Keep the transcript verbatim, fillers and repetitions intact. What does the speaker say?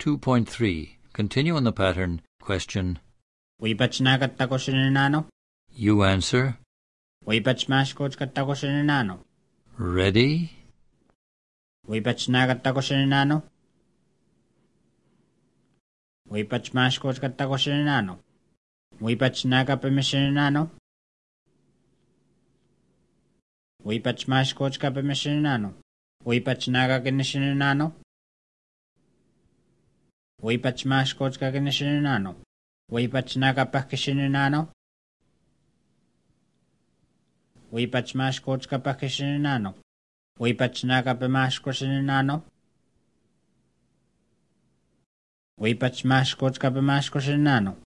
two point three. Continue on the pattern. Question. Uipachnakattakosinenano. You answer. Uipachmashkochkattakosinenano. Ready? Uipachnakattakosinenano. Uipachmashkochkattakosinenano. Uipachnakapimishinenano. Uipachmashkochkapimishinenano. Uipachnakakinishinenano. Uipachmashkochkakinishinenano. Uipachnakapahkishinenano. Uipachmashkochkapahkishinenano. Uipachnakapimashkoshinenano. Uipachmashkochkapimashkoshinenano.